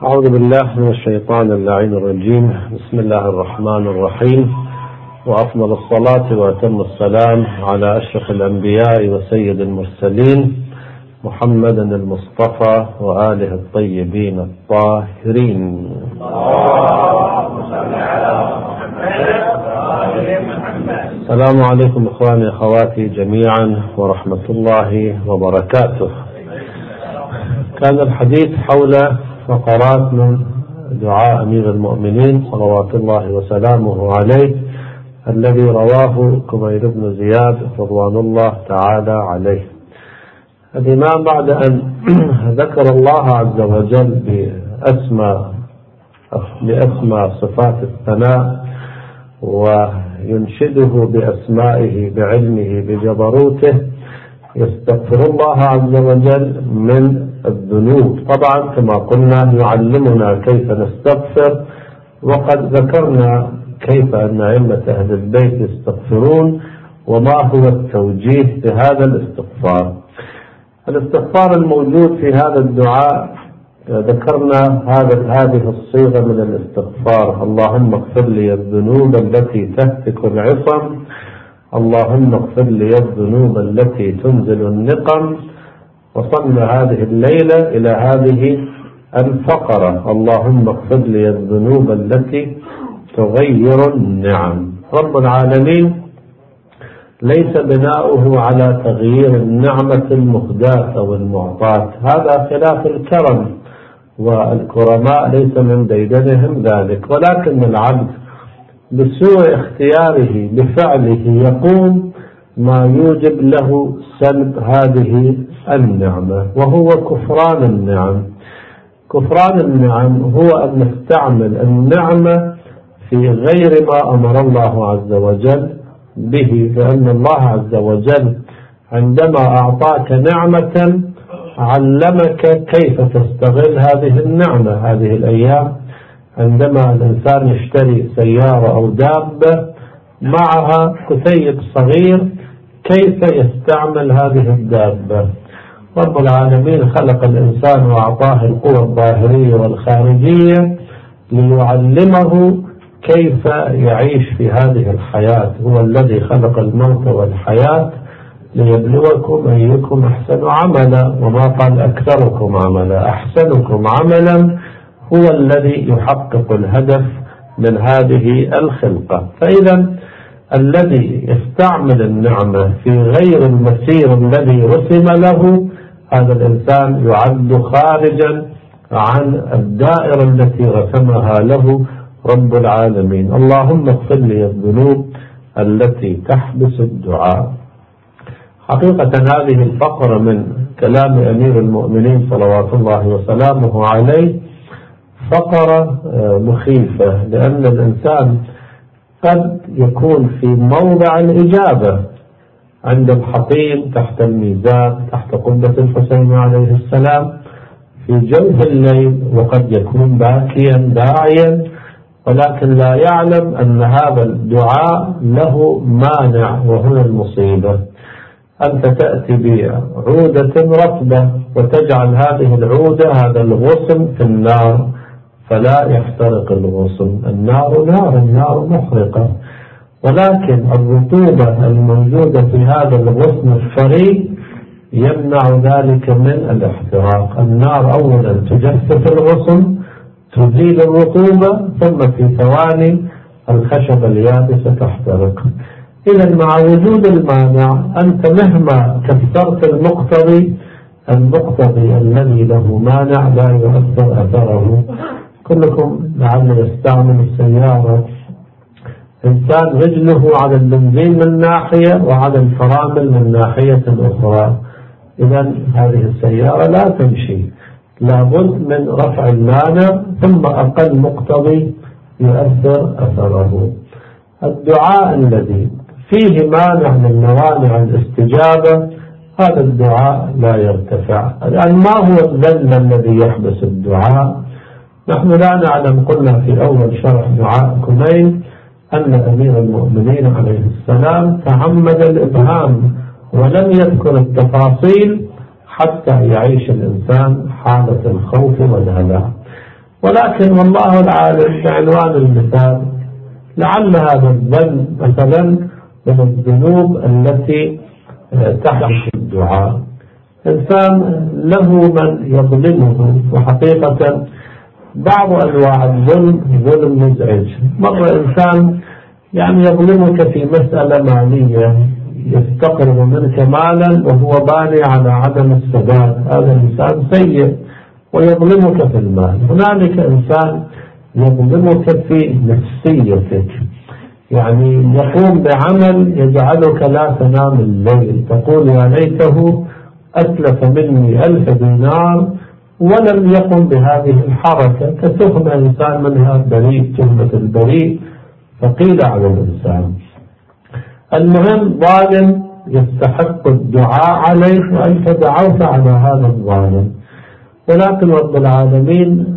أعوذ بالله من الشيطان اللعين الرجيم. بسم الله الرحمن الرحيم، وأفضل الصلاة وأتم السلام على أشرف الأنبياء وسيد المرسلين محمد المصطفى وآله الطيبين الطاهرين. السلام عليكم إخواني أخواتي جميعا ورحمة الله وبركاته. كان الحديث حول فقرات من دعاء أمير المؤمنين صلوات الله وسلامه عليه الذي رواه كميل بن زياد رضوان الله تعالى عليه. الإمام بعد أن ذكر الله عز وجل بأسماء صفات الثناء وينشده بأسمائه بعلمه بجبروته، يستغفر الله عز وجل من الذنوب. طبعا كما قلنا يعلمنا كيف نستغفر، وقد ذكرنا كيف أن أئمة أهل البيت يستغفرون وما هو التوجيه بهذا الاستغفار. الاستغفار الموجود في هذا الدعاء ذكرنا هذه الصيغة من الاستغفار: اللهم اغفر لي الذنوب التي تهتك العصم، اللهم اغفر لي الذنوب التي تنزل النقم. وصلنا هذه الليلة إلى هذه الفقرة: اللهم اغفر لي الذنوب التي تغير النعم. رب العالمين ليس بناؤه على تغيير النعمة المهداة أو المعطاة، هذا خلاف الكرم، والكرماء ليس من ديدنهم ذلك، ولكن العبد بسوء اختياره بفعله يقوم ما يوجب له سلب هذه النعمة، وهو كفران النعم. كفران النعم هو أن نستعمل النعمة في غير ما أمر الله عز وجل به، لأن الله عز وجل عندما أعطاك نعمة علمك كيف تستغل هذه النعمة. هذه الأيام عندما الإنسان يشتري سيارة أو دابة معها كتيب صغير، كيف يستعمل هذه الدابة؟ رب العالمين خلق الإنسان وأعطاه القوى الظاهرية والخارجية ليعلمه كيف يعيش في هذه الحياة. هو الذي خلق الموت والحياة ليبلوكم أيكم أحسن عملا، وما قال أكثركم عملا، أحسنكم عملا هو الذي يحقق الهدف من هذه الخلقة. فإذا الذي يستعمل النعمة في غير المسير الذي رسم له، هذا الإنسان يعد خارجا عن الدائرة التي رسمها له رب العالمين. اللهم اغفر لي الذنوب التي تحبس الدعاء. حقيقة هذه الفقرة من كلام أمير المؤمنين صلوات الله وسلامه عليه فقرة مخيفة، لأن الإنسان قد يكون في موضع الإجابة عند الحطيم تحت الميزان تحت قبة الحسين عليه السلام في جوف الليل، وقد يكون باكيا داعيا، ولكن لا يعلم أن هذا الدعاء له مانع، وهو المصيبة. أنت تأتي بعودة رطبة وتجعل هذه العودة هذا الغصن في النار فلا يحترق الغصن. النار محرقة، ولكن الرطوبة الموجودة في هذا الغصن الطري يمنع ذلك من الاحتراق. النار أولا تجفف الغصن، تزيل الرطوبة، ثم في ثواني الخشبة اليابسة تحترق. إذا مع وجود المانع أنت مهما كثرت المقتضي الذي له مانع لا يؤثر أثره. كلكم لعل يستعمل السيارة، إنسان رجله على البنزين من ناحية وعلى الفرامل من ناحية أخرى، إذا هذه السيارة لا تمشي، لابد من رفع المانع ثم أقل مقتضي يؤثر أثره. الدعاء الذي فيه مانع من موانع الاستجابة هذا الدعاء لا يرتفع. الآن ما هو الذل الذي يحبس الدعاء؟ نحن لا نعلم. قلنا في أول شرح دعاء كميل أن أمير المؤمنين عليه السلام تعمد الإبهام ولم يذكر التفاصيل حتى يعيش الإنسان حالة الخوف والهلع. ولكن والله العالم بعنوان المثال لعل هذا الذنب مثلا من الذنوب التي تحدث الدعاء. إنسان له من يظلمه، وحقيقة بعض أنواع الظلم ظلم مزعج. مرة إنسان يظلمك في مسألة مالية، يستقرض منك مالا وهو باني على عدم السداد، هذا إنسان سيء ويظلمك في المال. هنالك إنسان يظلمك في نفسيتك، يقوم بعمل يجعلك لا تنام الليل، تقول يا ليته أتلف مني 1000 دينار ولم يقم بهذه الحركة، كتهم إنسان منها بريء، تهمة البريء فقيل على الإنسان. المهم ظالم يستحق الدعاء عليه وأنت دعوت على هذا الظالم، ولكن رب العالمين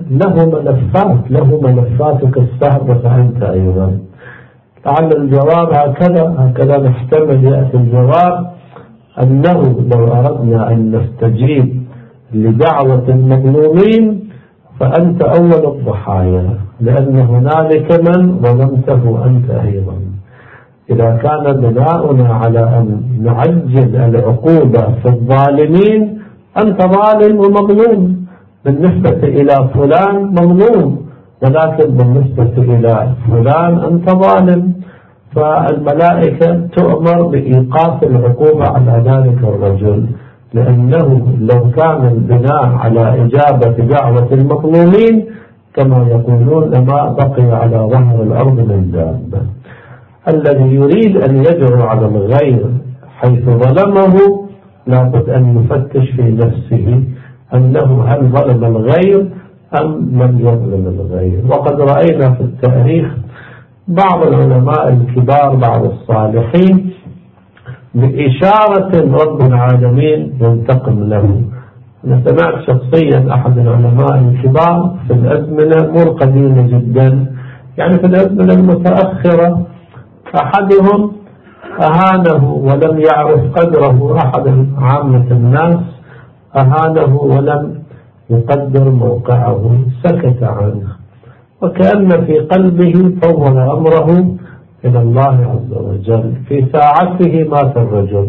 له ملفاتك السابقة أنت أيضا. لعل الجواب هكذا نحتمل يأتي الجواب، أنه لو أردنا أن نستجيب لدعوة المظلومين فأنت أول الضحايا، لأن هنالك من ظلمته أنت أيضا. إذا كان بناؤنا على أن نعجل العقوبة في الظالمين، أنت ظالم ومظلوم، بالنسبة إلى فلان مظلوم، ولكن بالنسبة إلى فلان أنت ظالم. فالملائكة تؤمر بإيقاف العقوبة على ذلك الرجل، لأنه لو كان البناء على إجابة دعوة المظلومين كما يقولون لما بقي على ظهر الأرض من دابة. الذي يريد أن يدعو على الغير حيث ظلمه لابد أن يفتش في نفسه أنه هل ظلم الغير أم لم يظلم الغير. وقد رأينا في التاريخ بعض العلماء الكبار، بعض الصالحين، بإشارة رب العالمين ينتقم له. أنا سمعت شخصيا أحد العلماء الكبار في الأزمنة مو قديمة جدا، في الأزمنة المتأخرة، أحدهم أهانه ولم يعرف قدره، أحد عامة الناس أهانه ولم يقدر موقعه، سكت عنه، وكأن في قلبه فوض أمره إلى الله عز وجل. في ساعته مات الرجل،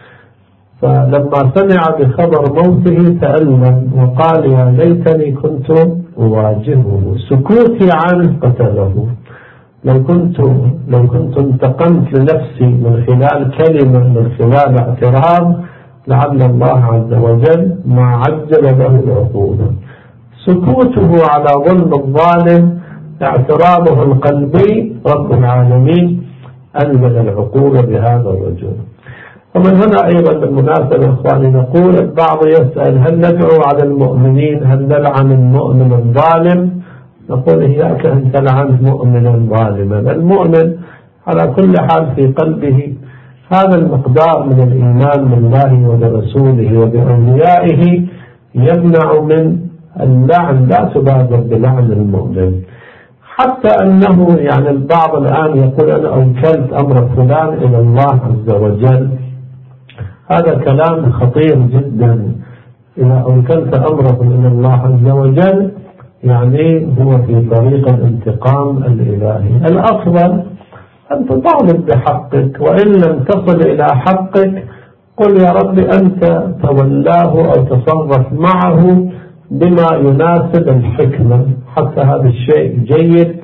فلما سمع بخبر موته تألم وقال يا ليتني كنت أواجهه، سكوتي عنه قتله. لو كنت انتقمت لنفسي من خلال كلمة، من خلال اعتراض، لعل الله عز وجل ما عجل له العقوبة. سكوته على ظلم الظالم، اعتراضه القلبي، رب العالمين أنزل العقوبة بهذا الرجل. ومن هنا أيضا بالمناسبة إخواني نقول البعض يسأل هل ندعو على المؤمنين، هل نلعن المؤمن الظالم؟ نقول إياك أن تلعن مؤمنا ظالما. المؤمن على كل حال في قلبه هذا المقدار من الإيمان بالله وبرسوله وبأوليائه يمنع من اللعن، لا تبادر بلعن المؤمن. حتى أنه البعض الآن يقول أنا أوكلت أمر فلان إلى الله عز وجل، هذا كلام خطير جدا. إذا أوكلت أمره إلى الله عز وجل هو في طريق الانتقام الإلهي. الأفضل أن تطالب بحقك، وإن لم تصل إلى حقك قل يا رب أنت تولاه أو تصرف معه بما يناسب الحكمة. حتى هذا الشيء جيد.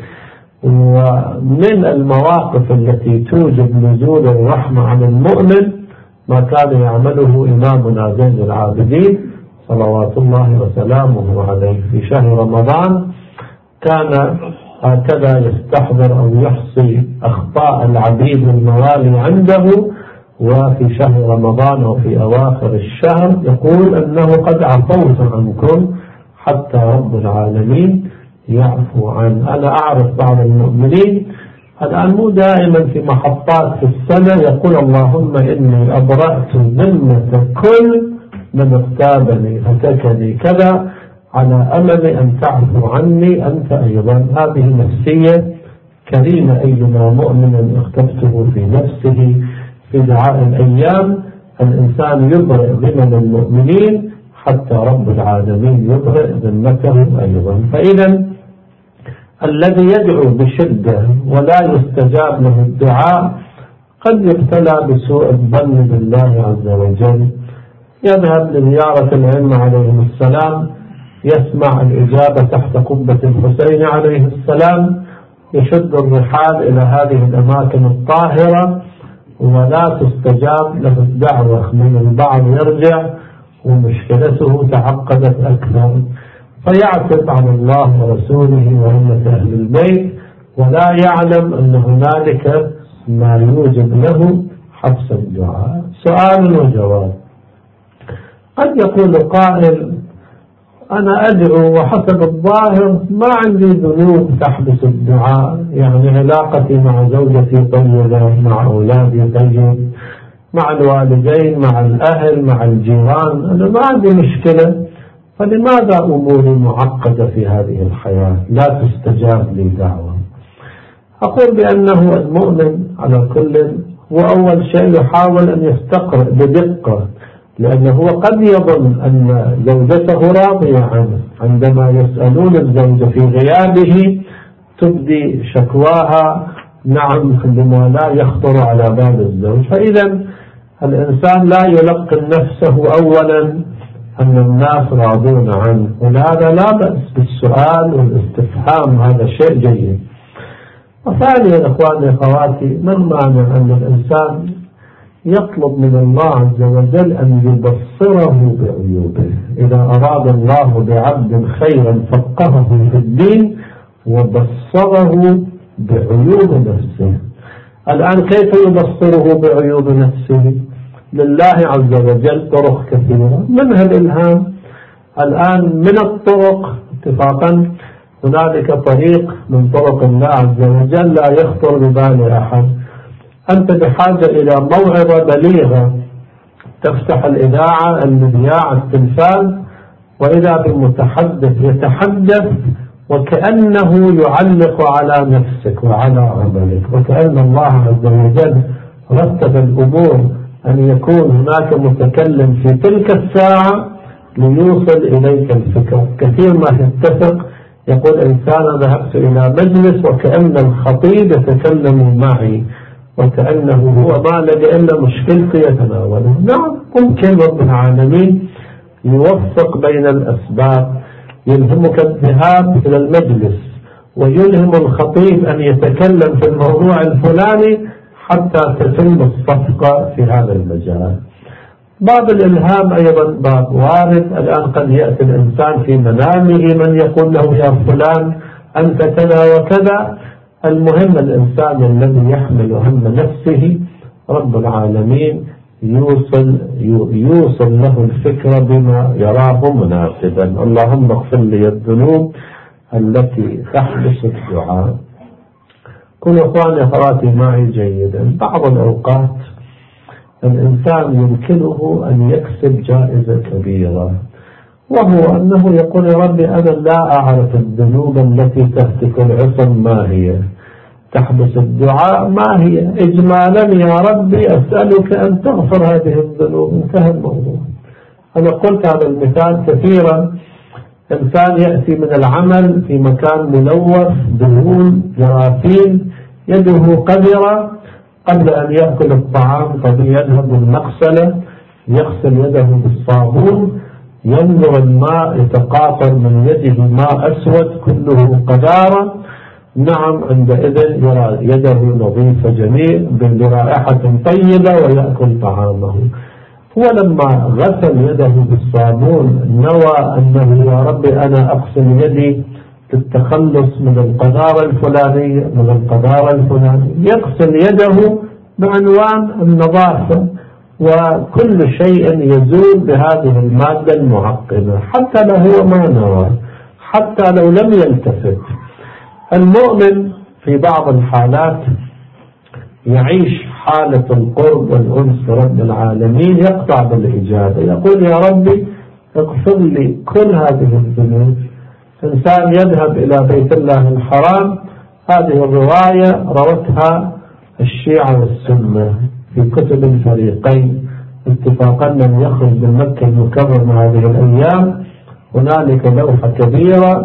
ومن المواقف التي توجب نزول الرحمة على المؤمن ما كان يعمله إمامنا زين العابدين صلوات الله وسلامه عليه في شهر رمضان. كان هكذا يستحضر أو يحصي أخطاء العبيد الموالي عنده، وفي شهر رمضان وفي أواخر الشهر يقول أنه قد عفوت عنكم حتى رب العالمين يعفو عنه. أنا أعرف بعض المؤمنين الآن مو دائما في محطات في السنة يقول اللهم إني أبرأت ذمة كل من اغتابني هتكني كذا على أمل أن تعفو عني أنت أيضا. هذه نفسية كريمة. أيما مؤمن اغتبته في نفسه في دعاء الأيام الإنسان يبرئ ذمم المؤمنين حتى رب العالمين يبرئ ذمته أيضا. فإذا الذي يدعو بشدة ولا يستجاب له الدعاء قد يبتلى بسوء الظن بالله عز وجل، يذهب لزيارة الأئمة عليهم السلام، يسمع الإجابة تحت قبة الحسين عليه السلام، يشد الرحال إلى هذه الأماكن الطاهرة ولا تستجاب له الدعوة، من البعض يرجع ومشكلته تعقدت أكثر، فيعتب على الله ورسوله وأمة أهل البيت ولا يعلم أن هنالك ما يوجب له حبس الدعاء. سؤال وجواب. قد يقول قائل: أنا أدعو وحسب الظاهر ما عندي ذنوب تحبس الدعاء، يعني علاقتي مع زوجتي طيبة، مع أولادي طيب، مع الوالدين، مع الأهل، مع الجيران، أنا ما عندي مشكلة، فلماذا أموري معقدة في هذه الحياة لا تستجاب لي دعوة؟ أقول بأنه المؤمن على كل هو أول شيء يحاول أن يستقرئ بدقة، لأنه قد يظن أن زوجته راضية عنه، عندما يسألون الزوجة في غيابه تبدي شكواها نعم لما لا يخطر على بال الزوج. فإذا الإنسان لا يلقن نفسه أولا أن الناس راضون عنه، ولهذا لا بأس بالسؤال والاستفهام، هذا شيء جيد. وثانيا إخواني أخواتي، ما المانع أن الإنسان يطلب من الله عز وجل أن يبصره بعيوبه؟ إذا أراد الله بعبد خيرا فقهه في الدين وبصره بعيوب نفسه. الآن كيف يبصره بعيوب نفسه؟ لله عز وجل طرق كثيرة، منها الإلهام. الآن من الطرق اتفاقا هنالك طريق من طرق الله عز وجل لا يخطر ببال أحد. أنت بحاجة إلى موعظة بليغة، تفتح الإذاعة، المذياع، التلفاز، وإذا بالمتحدث يتحدث وكأنه يعلق على نفسك وعلى عملك، وكأن الله عز وجل رتب الأمور أن يكون هناك متكلم في تلك الساعة ليوصل إليك الفكرة. كثير ما يتفق يقول إنسان ذهبت إلى مجلس وكأن الخطيب يتكلم معي، وكأنه هو ما لدي إلا مشكلتي يتناوله. نعم ممكن رب العالمين يوفق بين الأسباب، يلهمك الذهاب إلى المجلس ويلهم الخطيب أن يتكلم في الموضوع الفلاني حتى تتم الصفقة في هذا المجال. باب الإلهام أيضا باب وارد. الآن قد يأتي الإنسان في منامه من يقول له يا فلان أنت كذا وكذا. المهم الإنسان الذي يحمل هم نفسه رب العالمين يوصل له الفكرة بما يراه مناسبا. اللهم اغفر لي الذنوب التي تحبس الدعاء. كل أخواني أخواتي معي جيدا، بعض الأوقات الإنسان يمكنه أن يكسب جائزة كبيرة، وهو أنه يقول يا ربي أنا لا أعرف الذنوب التي تهتك العصم ما هي، تحبس الدعاء ما هي، إجمالا يا ربي أسألك أن تغفر هذه الذنوب، انتهى الموضوع. أنا قلت هذا المثال كثيرا. إنسان يأتي من العمل في مكان ملوث دهون جراثيم، يده قذرة، قبل أن يأكل الطعام قد يذهب المغسلة يغسل يده بالصابون، ينظر الماء يتقاطر من يده ماء أسود كله قذارة، نعم عندئذ يرى يده نظيفة جميل برائحة طيبة ويأكل طعامه. ولما غسل يده بالصابون نوى أنه يا ربي أنا أغسل يدي للتخلص من القذارة الفلانية من القذارة الفلانية، يغسل يده بعنوان النظافة، وكل شيء يزول بهذه المادة المعقمة حتى لو هو ما نوى، حتى لو لم يلتفت. المؤمن في بعض الحالات يعيش حالة القرب والأنس رب العالمين، يقطع بالإجابة، يقول يا ربي اغفر لي كل هذه الذنوب. إنسان يذهب إلى بيت الله الحرام، هذه الرواية روتها الشيعة والسنة في كتب الفريقين اتفاقا من يخرج من مكة المكرمة هذه الأيام. هنالك لوحة كبيرة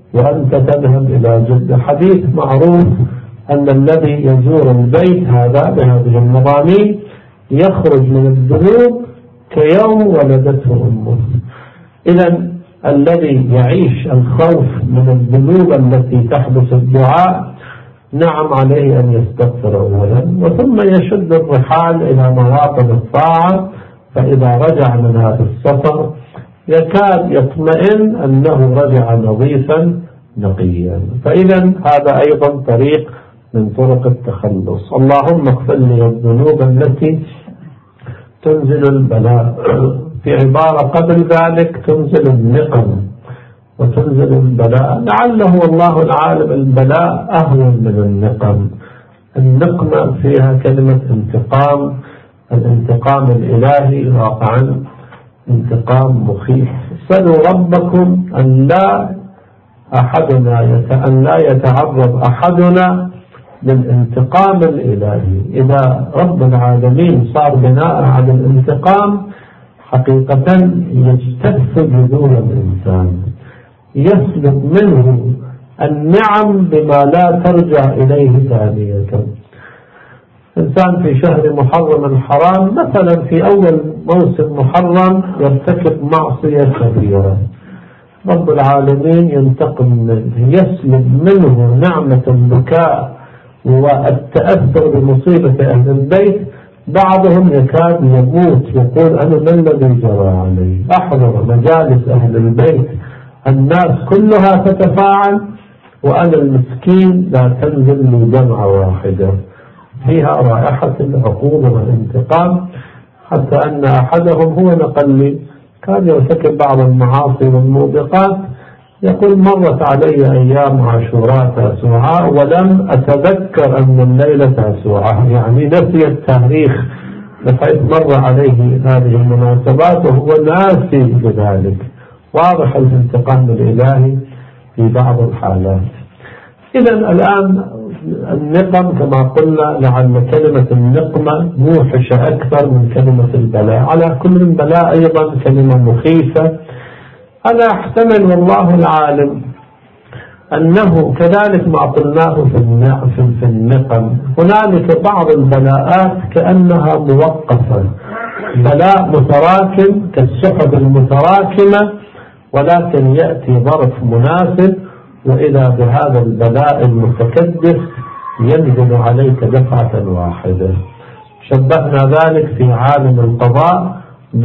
وأنت تذهب إلى جدة. حديث معروف أن الذي يزور البيت هذا بهذه المضامين يخرج من الذنوب كيوم ولدته أمه. إذا الذي يعيش الخوف من الذنوب التي تحدث الدعاء نعم عليه أن يستغفر أولا، وثم يشد الرحال إلى مواطن الطاعة، فإذا رجع من هذا السفر يكاد يطمئن أنه رجع نظيفا نقيا. فإذا هذا أيضا طريق من طرق التخلص. اللهم اغفر لي الذنوب التي تنزل البلاء. في عبارة قبل ذلك تنزل النقم وتنزل البلاء، لعله والله العالم البلاء أهون من النقم. النقمة فيها كلمة انتقام، الانتقام الإلهي واقعا انتقام مخيف. سلوا ربكم أن لا يتعرض أحدنا للانتقام الإلهي. إذا رب العالمين صار بناء على الانتقام حقيقة يجتث جذور الإنسان، يسلب منه النعم بما لا ترجع إليه ثانية. إنسان في شهر محرم الحرام مثلا في أول موسم محرم يرتكب معصية كبيرة، رب العالمين ينتقم منه، يسلب منه نعمة البكاء والتأثر بمصيبة أهل البيت. بعضهم يكاد يموت يقول أنا ما الذي جرى علي. أحضر مجالس أهل البيت الناس كلها تتفاعل وأنا المسكين لا تنزل لي دمعة واحدة، فيها رائحة العقوبة والانتقام. حتى أن أحدهم هو نقل لي كان يرتكب بعض المعاصي والموبقات، يقول مرت علي أيام عاشوراء تاسوعاء ولم أتذكر أن الليلة تاسوعاء، يعني نسي التاريخ بحيث مر عليه هذه المناسبات وهو ناسي بذلك. واضح الانتقام الإلهي في بعض الحالات. إذا الآن النقم كما قلنا لعل كلمة النقمة موحشة أكثر من كلمة البلاء. على كل البلاء أيضا كلمة مخيفة. أنا أحتمل والله العالم أنه كذلك ما قلناه في النقم، هنالك بعض البلاءات كأنها موقفة، بلاء متراكم كالسحب المتراكمة، ولكن يأتي ظرف مناسب وإذا بهذا البلاء المتكدس ينزل عليك دفعة واحدة. شبهنا ذلك في عالم القضاء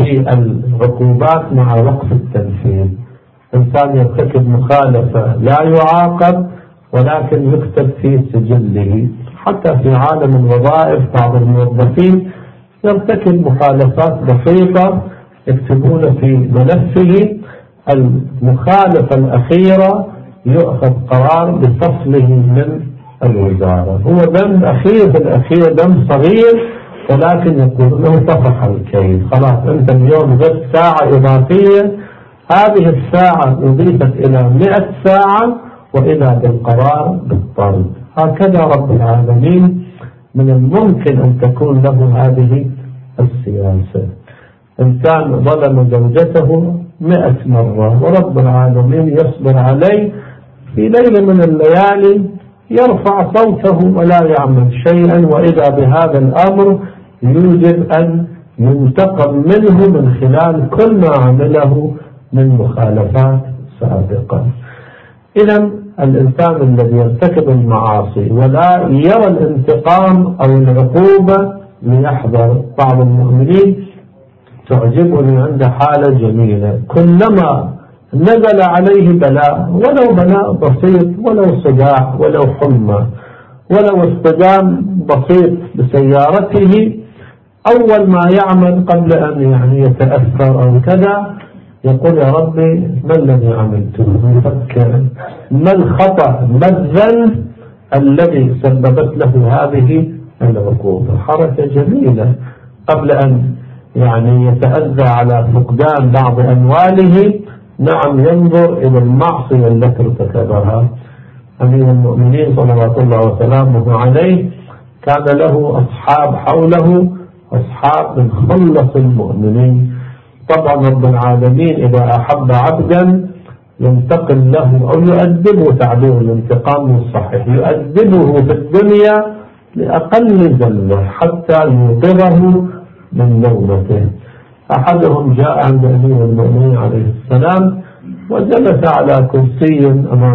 بالعقوبات مع وقف التنفيذ. إنسان يرتكب مخالفة لا يعاقب ولكن يكتب في سجله. حتى في عالم الوظائف بعض الموظفين يرتكب مخالفات بسيطة يكتبون في ملفه المخالفة الأخيرة يؤخذ قرار بفصله من الوزارة. هو ذنب أخير في الأخير، ذنب صغير، ولكن يقول له طفح الكيل، خلاص أنت اليوم غبت ساعة إضافية، هذه الساعة أضيفت إلى 100 ساعة وإذا بالقرار بالطرد. هكذا رب العالمين من الممكن أن تكون له هذه السياسة. إنسان ظلم زوجته 100 مرة ورب العالمين يصبر عليه، في ليلة من الليالي يرفع صوته ولا يعمل شيئا، وإذا بهذا الأمر يوجب أن ينتقم منه من خلال كل ما عمله من مخالفات سابقة. إذا الإنسان الذي يرتكب المعاصي ولا يرى الانتقام أو العقوبة ليحذر. بعض المؤمنين تعجبني عند حالة جميلة، كلما نزل عليه بلاء ولو بلاء بسيط ولو صداع ولو حمى ولو اصطدام بسيط بسيارته، أول ما يعمل قبل أن يتأثر أو كذا يقول يا ربي ما الذي عملته، يفكر ما الخطأ ما الذنب الذي سببت له هذه العقوبة. حركة جميلة قبل أن يتأذى على فقدان بعض أمواله، نعم ينظر إلى المعصية التي ارتكبها. أمير المؤمنين صلوات الله وسلامه عليه كان له أصحاب حوله، أصحاب من خلص المؤمنين. طبعا رب العالمين إذا أحب عبدا ينتقل له أو يؤدبه، تعبير الانتقام الصحيح، يؤدبه في الدنيا لأقل ذنبه حتى يوقظه من نومته. أحدهم جاء عند أمير المؤمنين عليه السلام وجلس على كرسي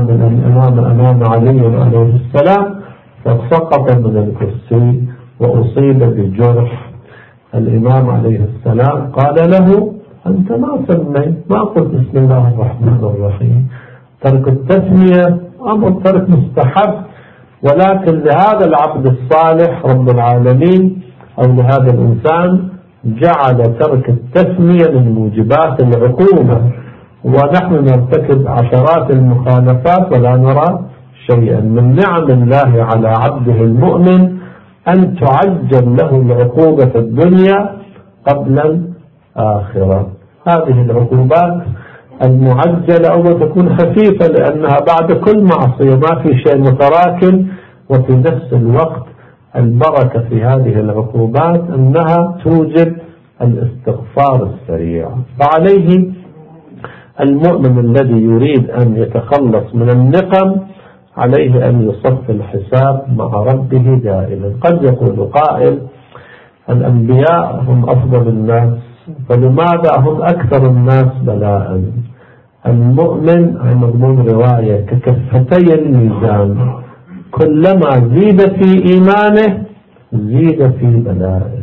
أمام علي عليه السلام، فسقط من الكرسي وأصيب بجرح. الإمام عليه السلام قال له: أنت ما سميت، ما قلت بسم الله الرحمن الرحيم. ترك التسمية أمر ترك مستحب، ولكن لهذا العبد الصالح رب العالمين أو لهذا الإنسان جعل ترك التسمية من موجبات العقوبة، ونحن نرتكب عشرات المخالفات ولا نرى شيئا. من نعم الله على عبده المؤمن أن تعجل له العقوبة في الدنيا قبل الآخرة. هذه العقوبات المعجلة أول تكون خفيفة لأنها بعد كل معصية، ما في شيء متراكم، وفي نفس الوقت البركة في هذه العقوبات أنها توجب الاستغفار السريع. فعليه المؤمن الذي يريد أن يتخلص من النقم عليه أن يصف الحساب مع ربه دائما. قد يقول قائل: الأنبياء هم أفضل الناس، فلماذا هم أكثر الناس بلاء؟ المؤمن على مضمون رواية ككفتي الميزان، كلما زيد في إيمانه زيد في بلائه.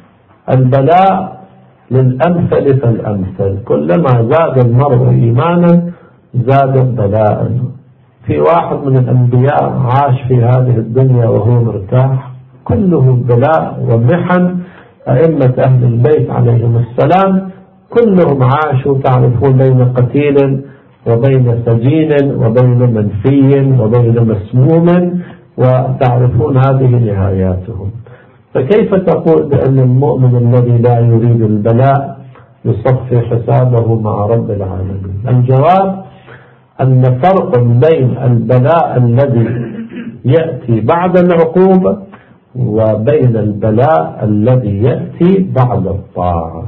البلاء للأمثل فالأمثل، كلما زاد المرء إيمانا زاد بلاء. في واحد من الأنبياء عاش في هذه الدنيا وهو مرتاح، كله بلاء ومحن. أئمة أهل البيت عليهم السلام كلهم عاشوا، تعرفون، بين قتيل وبين سجين وبين منفي وبين مسموم، وتعرفون هذه نهاياتهم. فكيف تقول بأن المؤمن الذي لا يريد البلاء يصفي حسابه مع رب العالمين؟ الجواب أن فرق بين البلاء الذي يأتي بعد العقوبة وبين البلاء الذي يأتي بعد الطاعة.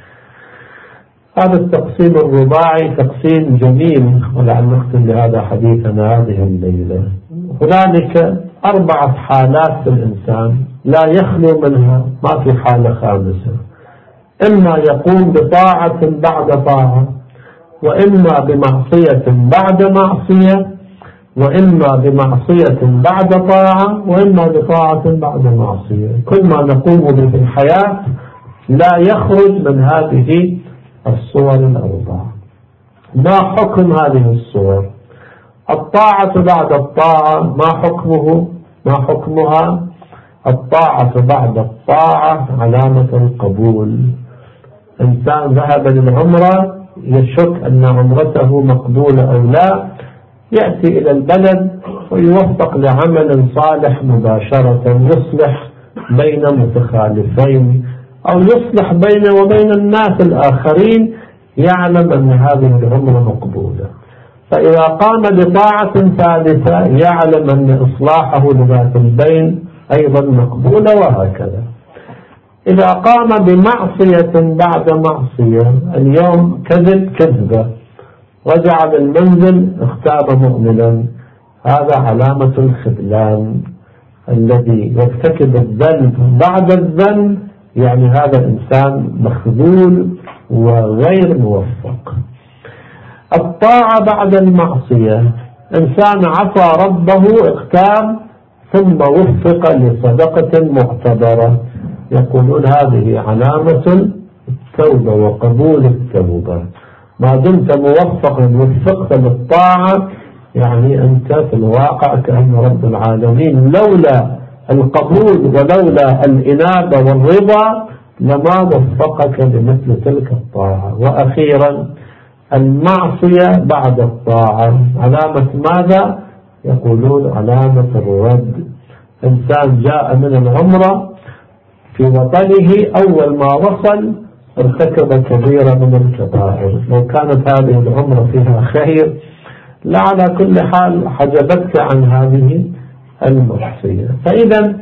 هذا التقسيم الرباعي تقسيم جميل، ولعل نختم بهذا حديثنا هذه الليلة. هنالك 4 حالات في الإنسان لا يخلو منها، ما في حالة خامسة. إما يقوم بطاعة بعد طاعة، وإما بمعصية بعد معصية، وإما بمعصية بعد طاعة، وإما بطاعة بعد معصية. كل ما نقوم به في الحياة لا يخرج من هذه الصور ال4. ما حكم هذه الصور؟ الطاعة بعد الطاعة ما حكمها؟ الطاعة بعد الطاعة علامة القبول. إنسان ذهب للعمرة يشك أن عمرته مقبولة أو لا، يأتي إلى البلد ويوفق لعمل صالح مباشرة، يصلح بين متخالفين أو يصلح بينه وبين الناس الآخرين، يعلم أن هذه العمرة مقبولة. فإذا قام بطاعة ثالثة يعلم أن إصلاحه لذات البين أيضا مقبولة، وهكذا. إذا قام بمعصية بعد معصية، اليوم كذبة، رجع بالمنزل اختاب مؤمنا، هذا علامة الخذلان. الذي يرتكب الذنب بعد الذنب يعني هذا الإنسان مخذول وغير موفق. الطاعة بعد المعصية، إنسان عصى ربه اختاب ثم وفق لصدقة معتبرة، يقولون هذه علامة التوبة وقبول التوبة. ما دمت موفقا وفقت للطاعة يعني أنت في الواقع كأن رب العالمين لولا القبول ولولا الإنابة والرضا لما وفقك لمثل تلك الطاعة. وأخيرا المعصية بعد الطاعة علامة ماذا؟ يقولون علامة الرد. إنسان جاء من العمرة في وطنه، أول ما وصل ارتكب كبيرة من الكبائر، لو كانت هذه العمرة فيها خير لعلى كل حال حجبتك عن هذه المعصية. فإذا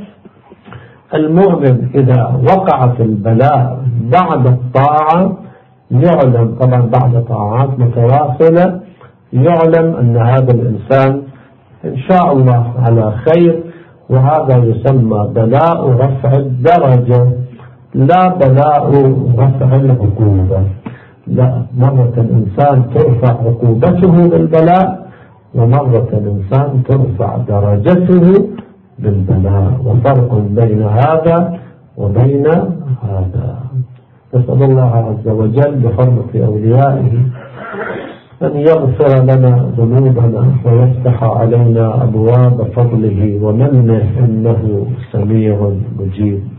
المؤمن إذا وقع في البلاء بعد الطاعة يعلم، طبعا بعد طاعات متواصلة، يعلم أن هذا الإنسان إن شاء الله على خير، وهذا يسمى بلاء رفع الدرجة لا بلاء رفع العقوبة. لا، مرة الإنسان ترفع عقوبته بالبلاء، ومرة الإنسان ترفع درجته بالبلاء، وفرق بين هذا وبين هذا. نسأل الله عز وجل بحرمة أوليائه أن يغفر لنا ذنوبنا ويفتح علينا أبواب فضله ومنه، إنه سميع مجيب.